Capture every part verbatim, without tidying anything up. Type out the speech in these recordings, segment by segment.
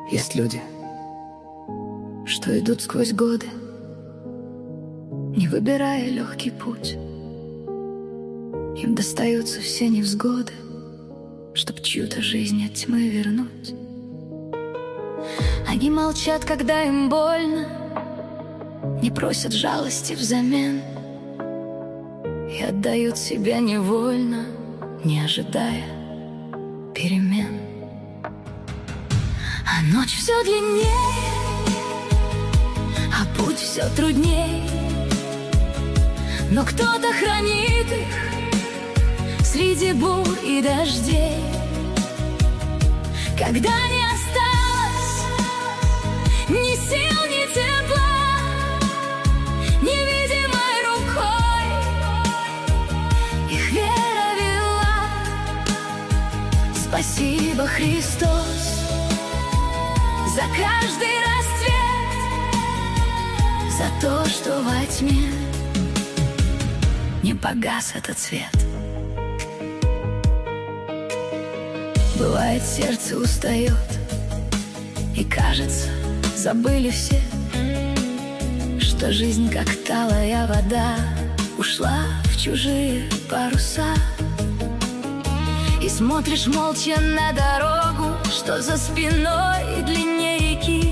Есть люди, что идут сквозь годы, не выбирая легкий путь. Им достаются все невзгоды, чтоб чью-то жизнь от тьмы вернуть. Они молчат, когда им больно, не просят жалости взамен и отдают себя невольно, не ожидая перемен. А ночь все длиннее, а путь все трудней, но кто-то хранит их среди бурь и дождей. Когда не осталось ни сил, ни тепла, невидимой рукой их вера вела. Спасибо, Христос, за каждый расцвет, за то, что во тьме не погас этот свет. Бывает, сердце устает, и кажется, забыли все, что жизнь, как талая вода, ушла в чужие паруса. И смотришь молча на дорогу, что за спиной длиннее реки,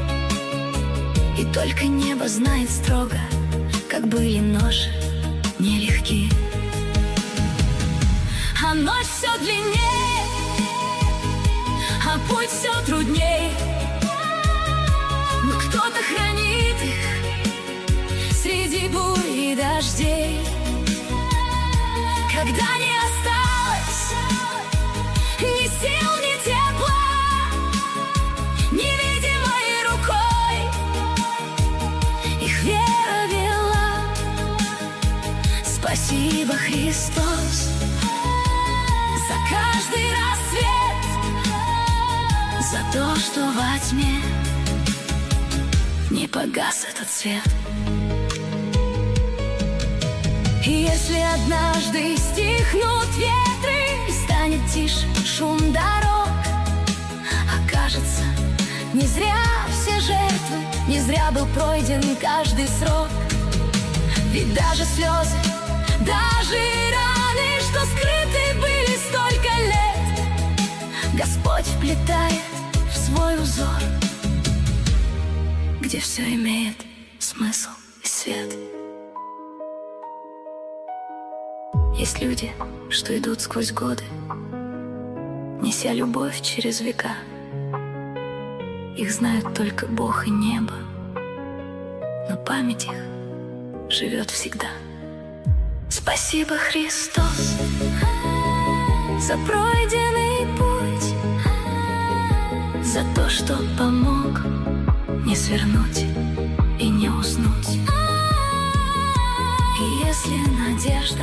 и только небо знает строго, как были ноши нелегки. А ночь все длиннее, а путь все трудней, но кто-то хранит их среди бурь и дождей. Когда не осталось ни сил, ни тепла, невидимой рукой их вера вела. Спасибо, Христос, за каждый рассвет, за то, что во тьме не погас этот свет. И если однажды стихнут ветры и станет тише шум дорог, окажется, не зря все жертвы, не зря был пройден каждый срок. Ведь даже слезы, даже раны, что скрыты были столько лет, Господь вплетает в свой узор, где все имеет смысл и свет. Есть люди, что идут сквозь годы, неся любовь через века. Их знают только Бог и небо, но память их живет всегда. Спасибо, Христос, за пройденный путь, за то, что помог не свернуть и не уснуть. И если надежда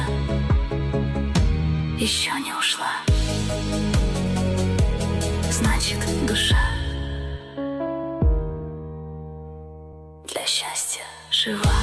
еще не ушла, значит, душа для счастья жива.